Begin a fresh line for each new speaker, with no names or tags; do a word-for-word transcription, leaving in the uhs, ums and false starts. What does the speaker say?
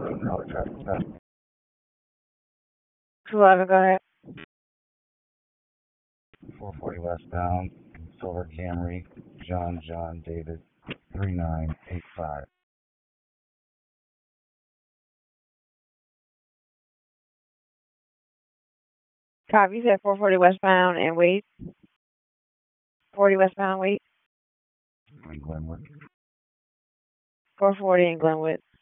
All the traffic stop.
two eleven, go ahead.
four forty westbound, Silver Camry, John John David, three nine eight five.
Copy, you said four forty westbound and wait. forty westbound, wait.
In Glenwood.
four forty in Glenwood.